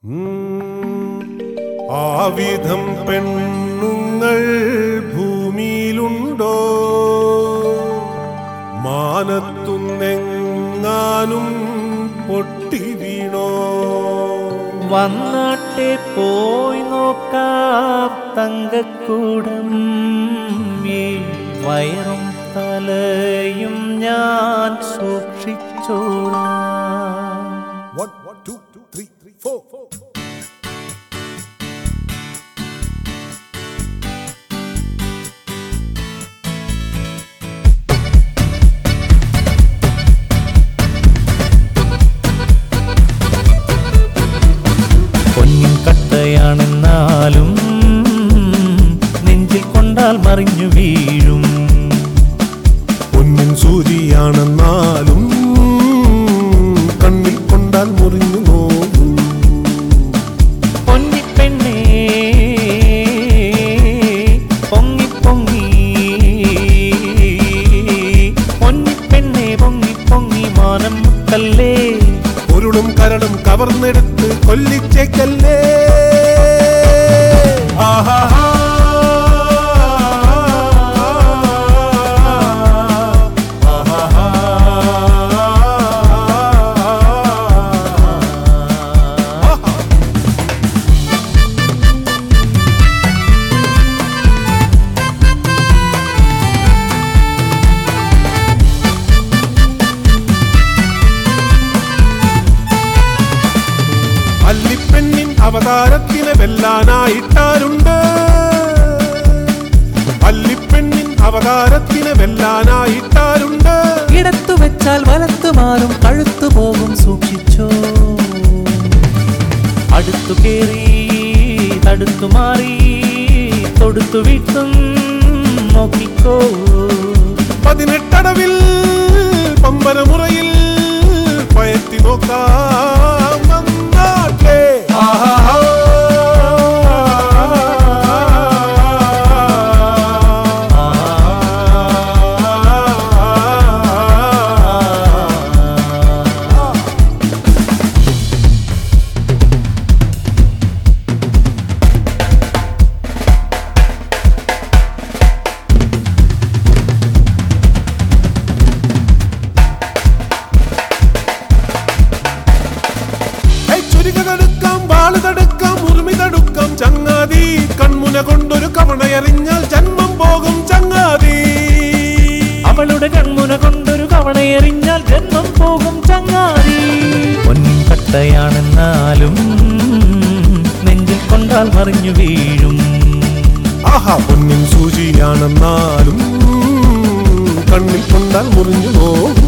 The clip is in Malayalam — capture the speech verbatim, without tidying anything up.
ആവിധം പെണ്ണുങ്ങൾ ഭൂമിയിലുണ്ടോ? മാനത്തുന്നെങ്ങാനും പൊട്ടി വീണോ? വന്നാട്ടെ പോയി നോക്കാം തങ്കക്കൂടം. ഈ വയറും തലയും ഞാൻ സൂക്ഷിച്ചോളാം. One, two, three, four. പൊന്നിൻ കട്ടയാണെന്നാലും നെഞ്ചിൽ കൊണ്ടാൽ മറിഞ്ഞു വീഴും. പൊന്നിൻ സൂചിയാണെന്നാലും കണ്ണിൽ കൊണ്ടാൽ മുറിഞ്ഞു നോക്കും. പൊന്നിപ്പെണ്ണേ പൊങ്ങി പൊങ്ങി പൊന്നിപ്പെണ്ണേ പൊങ്ങി പൊങ്ങി മാനം മുത്തല്ലേ. പൊരുളും കരളും കവർന്നെടുത്ത് കൊല്ലിച്ചേക്കല്ലേ. ആഹാ അല്ലിപ്പെണ്ണിൻ അവതാരത്തിനെ വെല്ലാനായിട്ടാരുണ്ട്. അല്ലിപ്പെണ്ണിൻ അവതാരത്തിനെ വെല്ലാനായിട്ടാരുണ്ട്. ഇടത്തു വെച്ചാൽ വലത്തു മാറും, കഴുത്തു പോകും, സൂക്ഷിച്ചോ. അടുത്തു കേറി തടുത്തു മാറി തൊടുത്തു വീട്ടും, നോക്കിക്കോ. പതിനെട്ടടവിൽ പമ്പരമുറയിൽ പയറ്റി നോക്കാം നന്നാട്ടെ. ആഹാ ചുരുകതെടുക്കാം, വാള് തടുക്കാം, ഉറുമി തടുക്കാം ചങ്ങാതി. കൺമുന കൊണ്ടൊരു കവണയറിഞ്ഞാൽ ജന്മം പോകും ചങ്ങാതി. അവളുടെ കൺമുന കൊണ്ടൊരു കവണയെറിഞ്ഞാൽ ജന്മം പോകും ചങ്ങാതി. പൊന്നിൻ കട്ടയാണെന്നാലും നെഞ്ചിൽ കൊണ്ടാൽ മറിഞ്ഞു വീഴും. ആഹാ പൊന്നിൻ സൂചിയാണെന്നാലും കണ്ണിൽ കൊണ്ടാൽ മുറിഞ്ഞു പോകും.